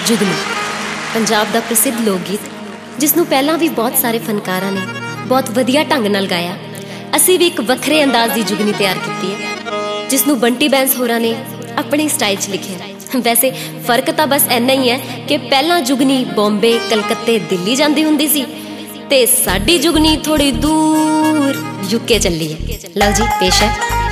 जुगनू पंजाब दा प्रसिद्ध लोक गीत जिसनूं पहलां भी बहुत सारे फनकारां ने बहुत वधिया ढंग नाल गाया। असीं भी एक वखरे अंदाज दी जुगनी तैयार कीती है जिसनूं बंटी बैंस होरां ने अपने स्टाइल च लिखिया। वैसे फर्क तां बस इन्ना ही है कि पहलां जुगनी बॉम्बे कलकत्ते दिल्ली जांदी हुंदी सी ते साडी जुगनी थोड़ी दूर यूके चली है। लो जी पेश है